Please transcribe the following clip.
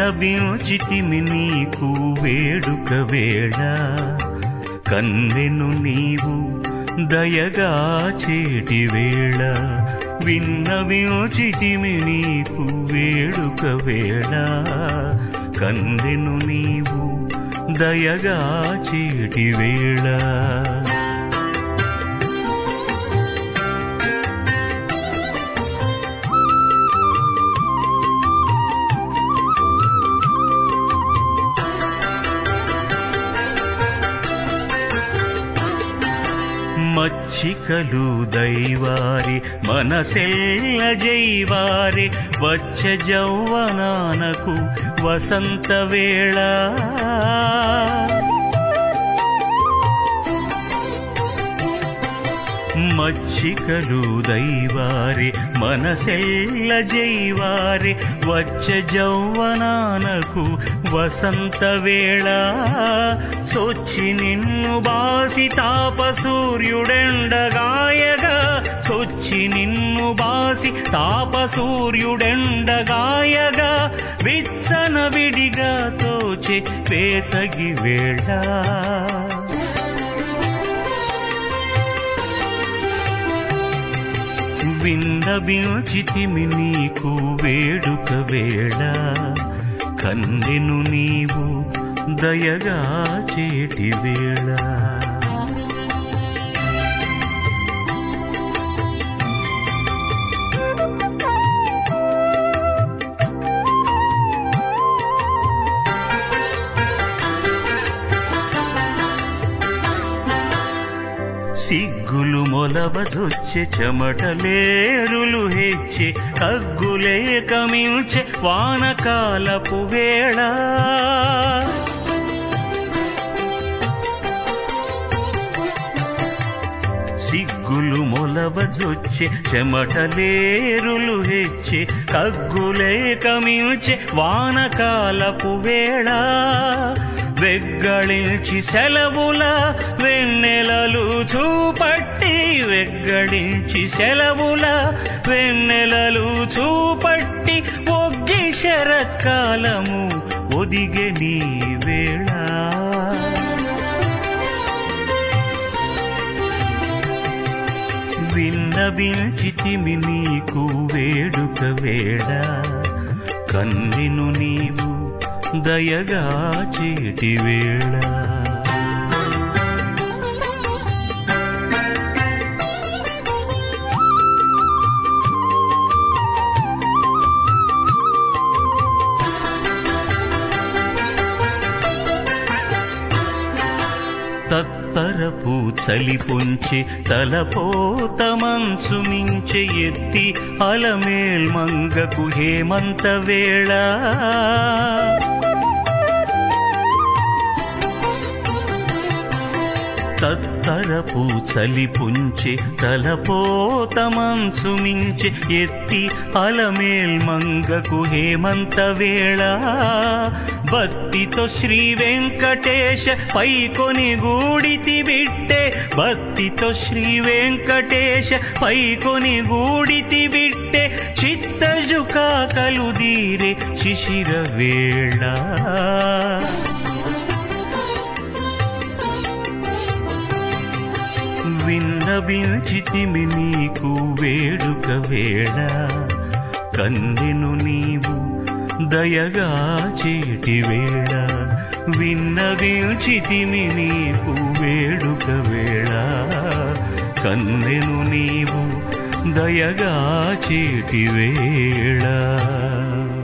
విన్నవించితిమి నీకు వేడుక వేళ కన్నెను నీవు దయగా చేటి వేళ విన్నవించితిమి నీకు వేడుక వేళ కన్నెను నీవు దయగా చేటి వేళ మచ్చికలు దైవారి మనసెల్ల జైవారి వచ్చ జౌవనానకు వసంత వేళ మచ్చికలు దైవారి మనసెల్ల జైవారి వచ్చ జౌవనానకు వసంత వేళ సొచ్చి నిన్ను బాసి తాప సూర్యుడెండగాయగా సొచ్చి నిన్ను బాసి తాప సూర్యుడెండగాయగా విచ్చన విడిగా తోచే వేసగి వేళ విన్నవించితిమి నీకు వేడుక వేళ కన్నెను నీవు దయగా చేటి వేళ సిగ్గులు మొలవదొచ్చే చెమటలేరులు హెచ్చే కగ్గులే కమించే వానకాలపు వేళ సిగ్గులు మొలవదొచ్చే చెమటలేరులు హెచ్చే కగ్గులే కమించే వానకాలపు వేళ వెగ్గళించి సెలవుల వెన్నెలలు చూపట్టి వెగ్గళించి సెలవుల వెన్నెలలు చూపట్టి ఒగ్గి శరత్కాలము ఒదిగే నీ వేళ విన్నవించితిమి నీకు వేడుక వేళ కన్నెను నీవు దయగా చేటి వేళ తత్తరపు చలి పొంచి తలపోత మంచు మించె ఎత్తి అలమేల్ మంగకు హేమంత వేళ తత్తరపు చలి పుంచె తలపోత మంచు మించె ఎత్తి అలమేల్ మంగకు హేమంత వేళ భక్తితో శ్రీ వెంకటేశ పైకొని గూడితి బిట్టే భక్తితో శ్రీ వెంకటేశ పైకొని గూడితి బిట్టే చిత్తజుకా కలుదీరే శిశిర వేళ విన్నవించితిమి నీకు వేడుక వేళ కన్నెను నీవు దయగా చేటి వేళ విన్నవించితిమి నీకు వేడుక వేళ కన్నెను నీవు దయగా చేటి వేళ